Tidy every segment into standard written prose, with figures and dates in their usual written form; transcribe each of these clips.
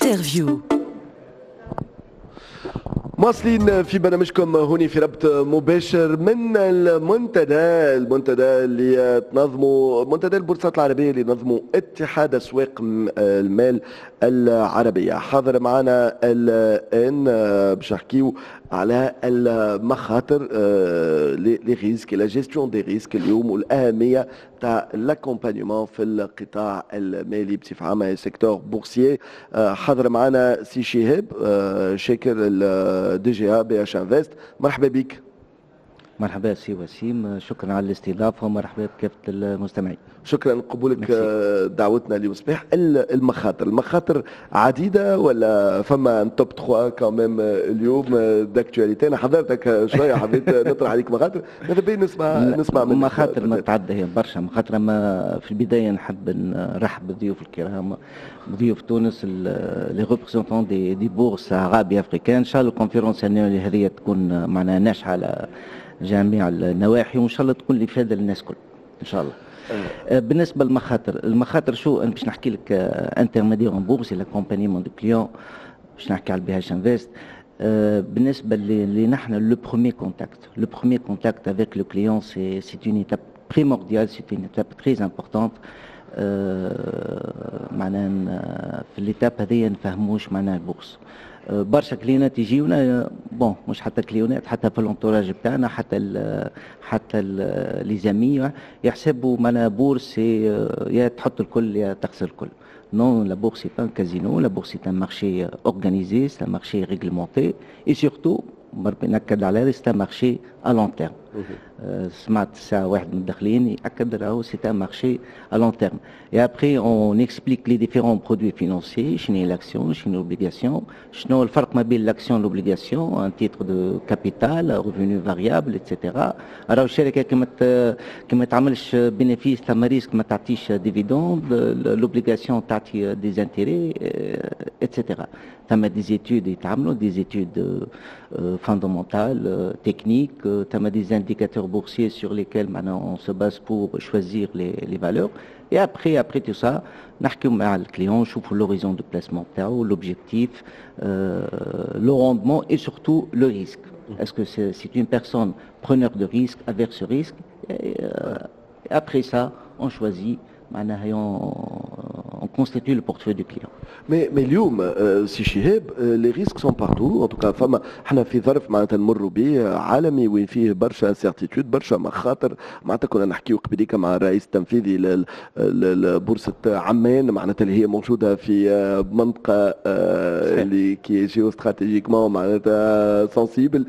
انترفيو. مواصلين في برنامجكم هوني في ربط مباشر من المنتدى اللي تنظموا منتدى البورصات العربية اللي نظموا اتحاد أسواق المال العربية. حاضر معنا الآن باش نحكيو على المخاطر لي ريسك لا جيستيون دي ريسك اليوم والأهمية تاع لاكومبانيومون في القطاع المالي بصفة عامة سيكتور بورسيي. حاضر معنا سي شهاب شاكر دي جي ا بي اش انفست. مرحبا بك. مرحبا سي وسيم، شكرا على الاستضافه ومرحبا بكافه المستمعين. شكرا قبولك دعوتنا اليوم صباح. المخاطر عديده ولا فما توب 3 كمان اليوم داكتواليتي؟ انا حضرتك شويه حبيت نطرح عليك مخاطر ماذا بين نسمع منك. مخاطر متعدده هي برشا مخاطر. ما في البدايه نحب نرحب بالضيوف الكرام، ضيوف تونس لي ريبريزونتون دي بورس عربي افريكان. ان شاء الله الكونفيرونس النوويه هذه تكون معنا ناجحه على جميع النواحي وان شاء الله تكون لافاده للناس الكل ان شاء الله. بالنسبه المخاطر شو انا باش نحكي لك انترميدير ان بورس لا كومبانيمون دو كليون باش نحكي على البي اش انفست. بالنسبه اللي نحن لو بروميير كونتاكت افيك لو كليون سي اون ايتاب بريمورديال، سي اون ايتاب تري امبورطونت. معناها في ليتاب هذه نفهموش معناها البورصه. برشا كليونات يجيونا بون مش حتى كليونات، حتى في الانتوراج بتاعنا، حتى لي زامي يحسبوا معناها بورس يا تحط الكل يا تخسر الكل. Non, la bourse est pas un casino, la bourse est un marché organisé, c'est un marché réglementé et surtout c'est un marché à long terme. سمعت ساعة واحد من الداخلين يأكد راهو c'est un marché à long terme. Et après on explique les différents produits financiers, شنو هي l'action, شنو l'obligation, شنو الفرق ما بين l'action et l'obligation, un titre de capital, revenu variable, etc. راهو الشركة كما تعملش bénéfice تاع ريسك ما تعطيش ديفيدوند، l'obligation تعطي des intérêts, etc. ثم des études يتعملوا des études fondamentales, techniques, ثم des indicateurs boursiers sur lesquels maintenant on se base pour choisir les valeurs. Et après tout ça, نحكيو مع الكليون نشوفوا l'horizon de placement تاعو, l'objectif, le rendement et surtout le risque. Est-ce que c'est une personne preneur de risque, averse ce risque, et après ça on choisit معناها on constitue le portefeuille du client. Mais اليوم سي شهاب لي ريسك سون بارتو، ان توكا فما احنا في ظرف معناتها نمروا به عالمي وين فيه برشا سيرتيتود، برشا مخاطر. معناتها كنا نحكيو قبليك مع الرئيس التنفيذي لبورصة عمان معناتها اللي هي موجودة في منطقة اللي كي جيو استراتيجيكمون معناتها سنسيبل.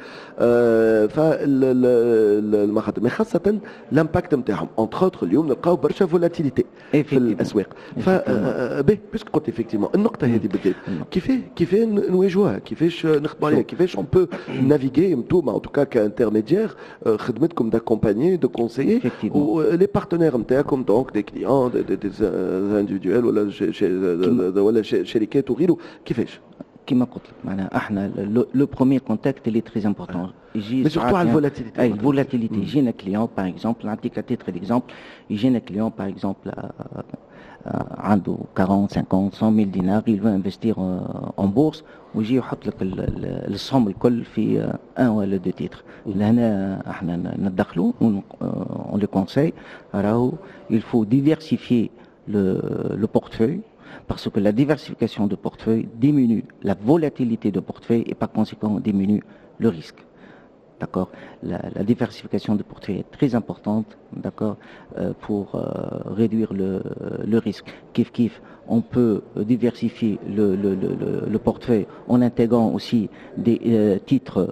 فالمخاطر مي خاصة الامباكت نتاعهم اونتر اوتر اليوم نلقاو برشا فولاتيليتي في الاسواق. باش قلت افكتيمون النقطه هذه بالذات كيف نواجهوها، كيفاش نخدموا عليها، كيفاش اون بو نافيغي نتوما ان توكا كانترميديير خدمتكم داكومبانيي دو كونسيي ولي بارتنير نتاعكم دونك دي كليون دي انديفيدوال ولا شركات وغيره، كيفاش؟ كما قلت لك معناها احنا لو بروميير كونتاكت اللي تري امبورطون يجي سورتو على الفولاتيليتي. اي الفولاتيليتي يجينا كليون باغ اكزومبل نعطيك تيتر ديكزومبل، يجينا كليون باغ اكزومبل عنده 40 50 100 000 دينار il veut investir en bourse ويجي يحط لك الصوم الكل في ان ولا دو تيتر. لهنا احنا ندخلوا on les conseille راهو il faut diversifier le portefeuille parce que la diversification de portefeuille diminue la volatilité de portefeuille et par conséquent diminue le risque. D'accord, la diversification de portefeuille est très importante, d'accord, pour réduire le risque. Kif, on peut diversifier le portefeuille en intégrant aussi des titres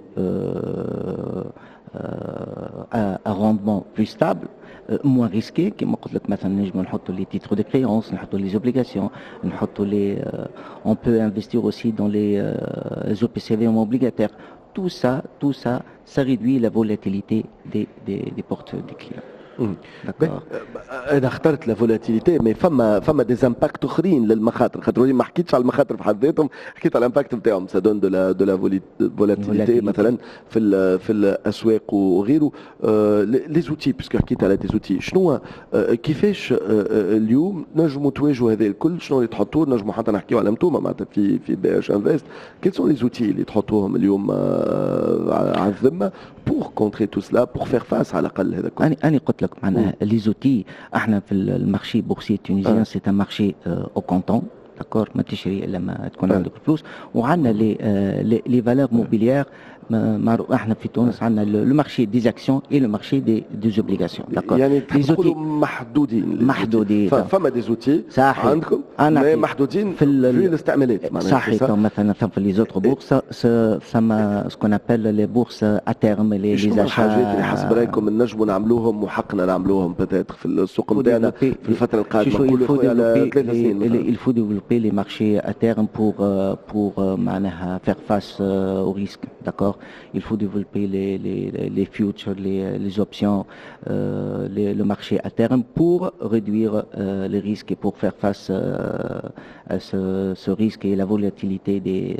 à rendement plus stable, moins risqué. كما قلت لك مثلا نجم نحطوا les titres de créance, نحطوا les obligations, نحطوا on peut investir aussi dans les OPCV obligataires. Tout ça, ça réduit la volatilité des portefeuilles des clients. انا اخترت لا فولاتيليتي مي فما دي امباكت اخرين للمخاطر، خاطر ما حكيتش على المخاطر في حد ذاتهم، حكيت على الامباكت نتاعهم سادون دو لا فولاتيليتي مثلا في الاسواق وغيره. لي زوتي باسكو حكيت على دي زوتي، شنو كيفاش اليوم نجموا تواجهوا هذا الكل؟ شنو اللي تحطوه؟ نجموا حتى نحكيوا على انتوما معناتها في بي اش انفست، كيل سون لي زوتي اللي تحطوهم اليوم على الذمه بور كونتري تو سلا، بور فير فاس على الاقل هذا كله؟ أنا قلت لك معناها لي زوتي، احنا في المارشي بورسي تونيزيان سي ان مارشي او كونتون داكور، ما تشري الا ما تكون عندك الفلوس، وعندنا لي فالور موبيليير. احنا في تونس عندنا لو مارشي دي زاكسيون اي لو مارشي دي زوبليغاسيون داكور. يعني تقولوا محدودين فما دي زوتي عندكم محدودين في الاستعمالات معناها صحيح. مثلا في لي زوتر بورس ثم سكون ابل لي بورس اتيرم لي زاشا، الحاجات اللي حسب رايكم نجموا نعملوهم وحقنا نعملوهم بتاتر في السوق نتاعنا في الفتره القادمه؟ نقولوا على 3 سنين. Il faut développer les marchés à terme pour معناها faire face au risque, d'accord. Il faut développer les futures, les options, le marché à terme pour réduire les risques et pour faire face à ce risque et la volatilité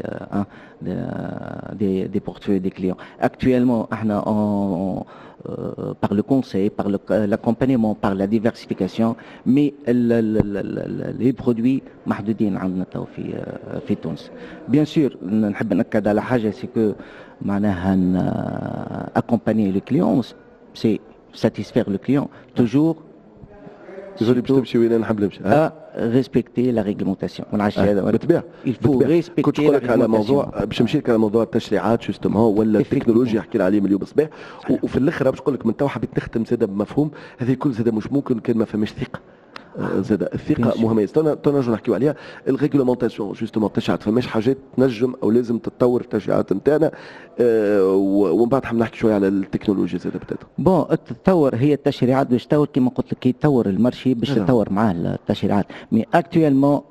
des portefeuilles des clients. Actuellement, par le conseil, par l'accompagnement, par la diversification, mais les produits محدودين عندنا تو في تونس. Bien sûr نحب نأكد على حاجة، c'est que معناها accompagner le client, c'est satisfaire le client toujours. تقولي باش تمشي وين نحب نمشي؟ ريسبكتي لا ريغلومونتاسيون. بالطبيعه الفو ريسبكتي. كنت نقول لك على موضوع باش نمشي لك على موضوع التشريعات جوستومون ولا التكنولوجيا حكينا عليه من اليوم الصباح، وفي الاخر باش نقول لك من تو حبيت نختم زاده بمفهوم هذه كل زاده مش ممكن كان ما فماش ثقه. زاد الثقه مهمه، نرجعوا نحكيو عليها. الريغلومونتاسيون جوستومون التشريعات، فماش حاجات تنجم او لازم تتطور في التشريعات نتاعنا، ومن بعد حنحكي شويه على التكنولوجيا زاد بتاتا. بون التطور هي التشريعات باش تطور كما قلت لك، يتطور المارشي باش تتطور معاه التشريعات. مي اكtuellement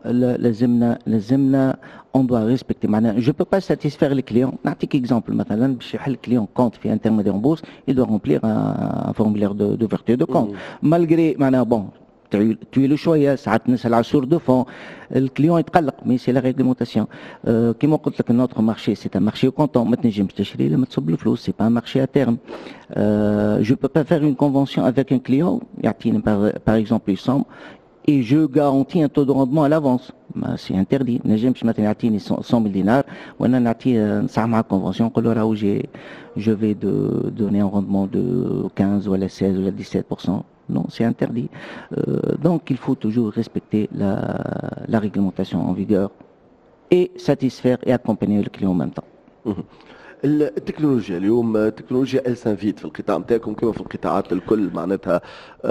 لازمنا on doit respecter معناها je peux pas satisfaire les clients. نعطيك اكزامبل مثلا باش يحل كليون كونت في انترميدير en bourse, il doit remplir un formulaire d'ouverture de compte malgré معناها بون تويلو شويه ساعات نسال على سور دو فون الكليون يتقلق، مي سي لا ريغليمونتاسيون. كيما قلت لك نوتر مارشي سي ان مارشي كونتون، ما تنجمش تشري لما تصب الفلوس، سي با ان مارشي ا تيرم. جو بو با فير اون كونفونسيون افيك ان كليون يعطيني باغ اكزومبل سوم et je garantis un taux de rendement à l'avance. C'est interdit. نجمش مثلا يعطيني 100,000 دينار وانا نعطيه نصح مع كونفونسيون نقول له راهو je vais donner un rendement de 15 ولا 16 ولا 17%. Non, c'est interdit. Donc il faut toujours respecter la réglementation en vigueur et satisfaire et accompagner le client en même temps. التكنولوجيا اليوم، التكنولوجيا السانفيت في القطاع نتاعكم كما في القطاعات الكل معناتها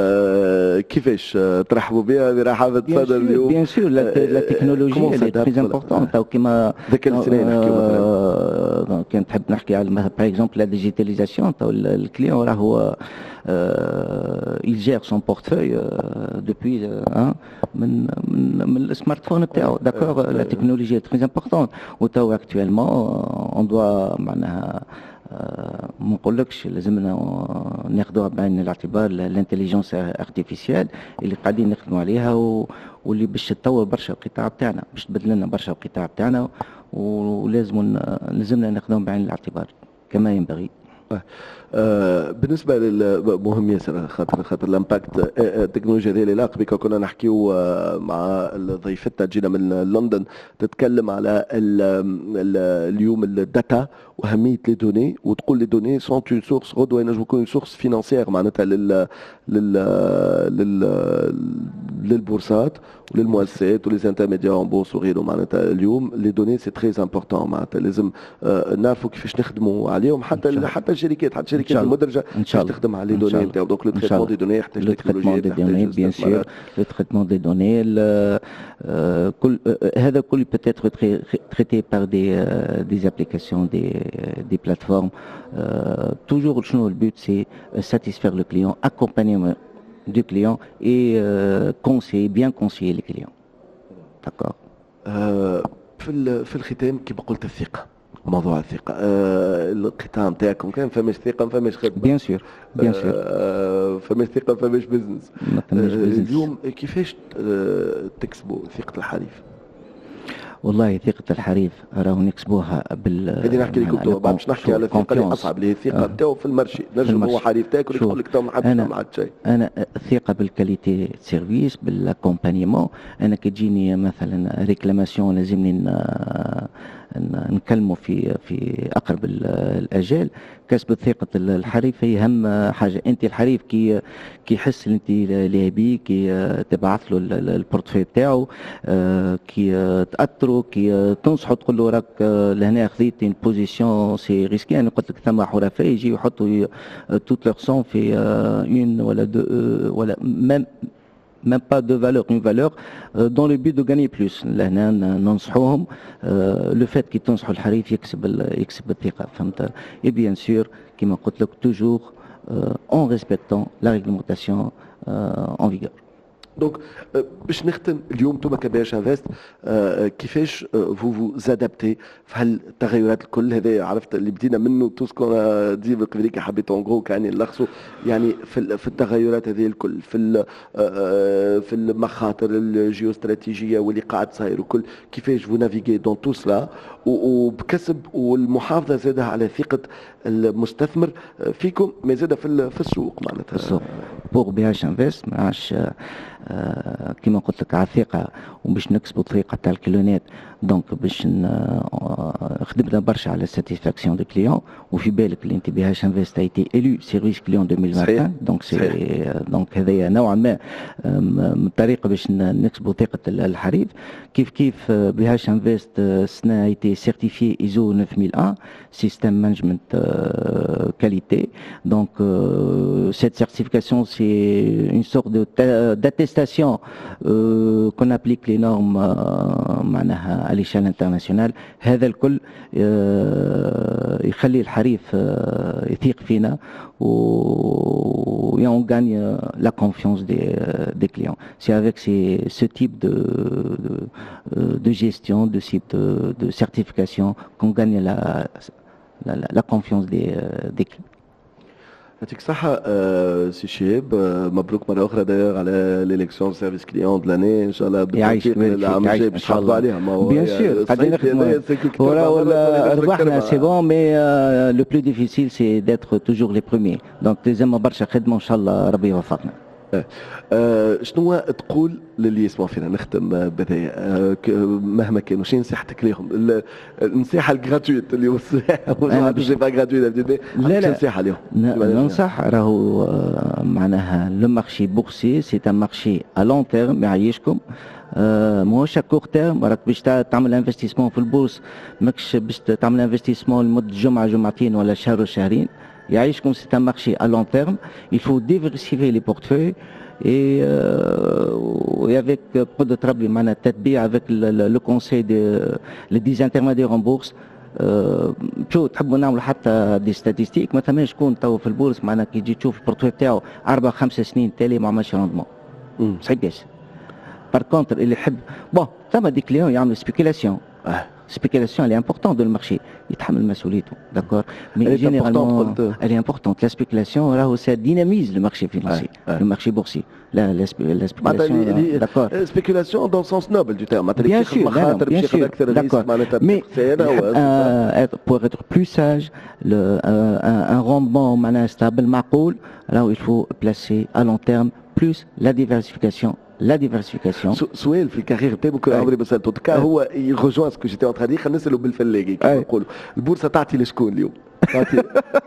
كيفاش ترحبوا بها برحابة صدر اليوم؟ بيان سور لا تكنولوجيا اللي تري امبورطون تو كيما ذاك الاثنين نحكيو مثلا كان تحب نحكي على باغ اكزومبل لا ديجيتاليزاسيون تو الكليون راهو il gère son portefeuille depuis من السمارت فون نتاعو داكور. لا تكنولوجيا تري امبورطون وتو اكtuellement on doit معناها ما نقولكش لازمنا ناخذوها بعين الاعتبار الانتليجنس ارتيفيسيال اللي قاعدين نخدموا عليها واللي باش تطور برشا القطاع بتاعنا، باش تبدل لنا برشا القطاع بتاعنا، لازمنا ناخذوهم بعين الاعتبار كما ينبغي. بالنسبه للمهم ياسر خاطر الامباكت التكنولوجيا هذه اللي لاق بك كنا نحكيو مع ضيفتنا جينا من لندن تتكلم على اليوم الداتا واهميه لي دوني، وتقول لي دوني سون اون سورس غدوه ينجم يكون سورس فينانسيير معناتها للبورصات وللمؤسسات وليزانترميديار اون بورس وغيره. معناتها اليوم لي دوني سي تري امبورطون، معناتها لازم نعرفوا كيفاش نخدموا عليهم، حتى الشركات الشركات المدرجه تخدم على لي دوني نتاعو. دونك لو تريتمون دي دوني يحتاج تكنولوجيا، بيان سور لو تريتمون دي دوني كل هذا كل peut être traité par des applications, des plateformes. Toujours le but c'est satisfaire le client, accompagner du client et bien conseiller les clients. D'accord. في الختام كيما قلت الثقة، موضوع الثقة القطاع نتاعكم كان فماش ثقة ما فماش خدمة. بيان سور فماش ثقه فماش بزنس. ما فماش بزنس. اليوم كيفاش تكسبوا ثقه الحليف؟ والله ثقة الحريف راهو نكسبوها هذه نحكي لكم تو، بعد باش نحكي على الثقه اللي اصعب اللي هي الثقه نتاعو في المرشي. نجم هو حليف تاكل يقول لك تو ما حبش ما عاد شيء. انا الثقه بالكاليتي سيرفيس بالاكومبانيمون. انا كي تجيني مثلا ريكلاماسيون لازمني نكلمه في اقرب الاجال. كسب ثقة الحريف هي اهم حاجه. انت الحريف كي يحس انت اللي بيه، كي تبعث له البورتفوي تاعو، كي تاثره، كي تنصحه تقول له راك لهنا خذيت ان بوزيسيون سي ريسكي. انا قلت لك ثم حرفاء يجي يحطوا توت لور سون في اون ولا دو ولا même pas de valeur, une valeur dans le but de gagner plus. لهنا ننصحوهم لو فات كي تنصحوا الحريف يكسب الثقه، فهمت. et bien sûr كما قلت لك toujours en respectant la réglementation en vigueur. دونك باش نختم اليوم انتم كباش انفست كيفاش فو زادابتي في هالتغيرات الكل هذه؟ عرفت اللي بدينا منه تو سكون دي قبليك حبيت اون غرو كان نلخصوا يعني في التغيرات هذه الكل في المخاطر الجيوستراتيجيه واللي قاعد صاير وكل، كيفاش فو نافيغي دون تو سلا وبكسب والمحافظه زادها على ثقه المستثمر فيكم ما زاد في السوق معناتها. السوق بور بي اش انفست ما عادش كما قلت لك على الثقه وباش نكسبوا الثقه تاع الكليونات. دونك باش خدمنا برشا على ساتيسفاكسيون دو كليون. وفي بالك اللي انت بي اش انفست ايتي الو سيرفيس كليون 2021. دونك دونك هذايا نوعا ما من طريقه باش نكسبوا ثقه الحريف. كيف بي اش انفست سنا ايتي سيرتيفيي ايزو 9001 سيستم مانجمنت qualité. Donc cette certification c'est une sorte d'attestation qu'on applique les normes معناها à l'échelle internationale. هذا الكل يخلي الحريف يثيق فينا et on gagne la confiance des clients. C'est avec ce type de gestion, de type de certification qu'on gagne la confiance des clients. يعطيك الصحة سي شيب، مبروك مرة أخرى داير على ليليكسيون سيرفيس كليون دو لاني إن شاء الله بالتوفيق العام الجاي باش نحافظوا عليها. بيان سور قاعدين نخدموا ولا ربحنا سي بون مي لو بلو ديفيسيل سي ديتر توجور لي بروميي. دونك تلزمنا برشا خدمة وإن شاء الله ربي يوفقنا. شنو تقول للي يسمعوا فينا نختم بهذايا مهما كانوا شنو نصيحتك لهم؟ النصيحه الجراتويت اليوم انا باش با جراتويت لا نصيحه لهم ننصح راهو معناها لو مارشي بورسي سي ان مارشي ا لون تيرم يعيشكم ماهوش كور تيرم. راك باش تعمل انفستيسمون في البورس ماكش باش تعمل انفستيسمون لمده جمعه جمعتين ولا شهر وشهرين. يعيشكم سي ان مارشي ا لون تيرم. il faut diversifier les portefeuilles et avec قدرة ربي معنا التتبيع avec le conseil des intermédiaires en bourse. شو تحبوا نعملوا حتى دي ستاتيستيك ما ثماش شكون تو في البورس معنا كي تجي تشوف البورتفوي تاعو 4-5 سنين تالي ما عملش روندمون صعيب ياسر. بار كونتر اللي يحب بون ثما دي كليون يعملوا سبيكيلاسيون. Spéculation, elle est importante dans le marché. يتحمل مسؤوليته, d'accord. Mais généralement, elle est importante. La spéculation, là où ça dynamise le marché financier, le marché boursier. La spéculation, d'accord. Spéculation dans le sens noble du terme. Bien sûr, bien sûr, d'accord. Mais pour être plus sage, un rendement stable, معقول, là où il faut placer à long terme plus la diversification. La diversification. سؤال في الكارير تاعك عمري ما سالته هو يرجوان سكو جيتي اون دي. خلينا نسالوا بالفلاقي كيما نقولوا البورصه تعطي لشكون اليوم؟ تعطي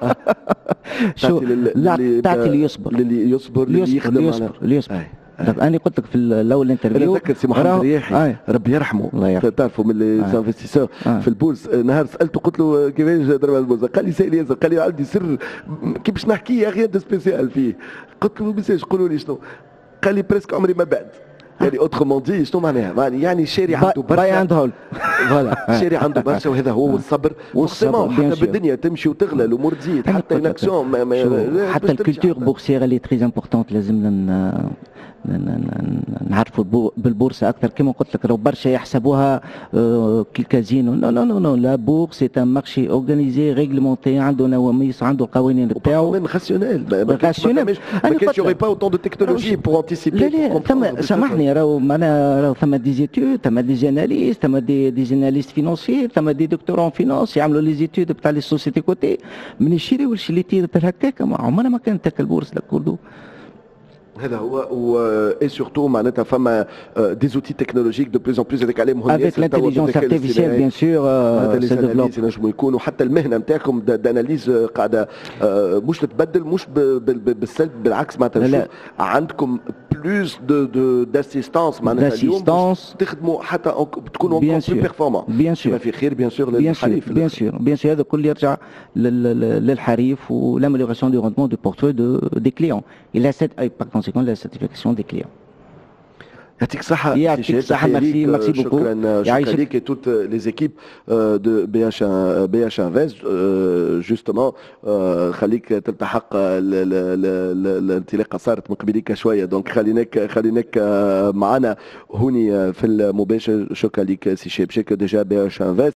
تعطي اللي يصبر اللي يصبر اللي يخدم اللي يصبر. انا قلت لك في الاول انترفيو نذكر سي محمد رياحي ربي يرحمه تعرفوا من لي انفستيسور في البورس. نهار سالته قلت له كيفاش ضرب البورصه؟ قال لي سائل ياسر. قال لي عندي سر كي باش نحكي يا اخي سبيسيال فيه. قلت له ميساج قولوا لي شنو؟ قال لي بريسك عمري ما بعد. يعني اوترومون دي شنو معناها؟ يعني شاري عنده برشا باي اند هول فوالا شاري عنده برشا وهذا هو الصبر. حتى بالدنيا تمشي وتغلى الامور تزيد حتى الاكسيون حتى الكولتور بورسيير اللي تري امبورتونت لازمنا نعرفوا بالبورصه اكثر. كما قلت لك راهو برشا يحسبوها كازينو. نو نو نو نو، لا بورس سي ان مارشي اورغانيزي ريغلمونتي، عنده نواميس، عنده القوانين بتاعو. même rationnel. ما كانش يوري با اوتون دو تكنولوجي بور انتيسيبي. لا ثم سامحني، راهو ثم دي زيتود، ثم دي جاناليست، ثم دي جاناليست فينونسيير، ثم دي دكتورون فينونس يعملوا لي زيتود بتاع لي سوسيتي كوتي من يشريوا الشليتير هكاك. عمرنا ما كانت هكا البورصه كردو. هذا هو اي سورتو معناتها فما دي زوتي تكنولوجيك دو بلوز ان بلوز هذاك عليهم هون افيك لانتيليجونس ارتيفيسيال بيان سور سي ديفلوب. ينجموا يكونوا حتى المهنه نتاعكم داناليز قاعده مش تتبدل، مش بالسلب، بالعكس معناتها نشوف عندكم بلوز داسيستانس معناتها اليوم تخدموا حتى تكونوا بيان سور بيرفورمون. بيان سور في خير بيان سور للحريف. بيان سور بيان سور هذا كل يرجع للحريف والامélioration du rendement du portefeuille des clients. Il a cette par conséquent la satisfaction des clients. يعطيك الصحة. يعطيك الصحة. ميرسي بوكو. شكرا ليك et toutes les équipes de BH Invest. justement خليك تلتحق الانطلاقة صارت مقبليك شوية، دونك خليناك معنا هوني في المباشر. شكرا ليك سي شيب. ديجا BH Invest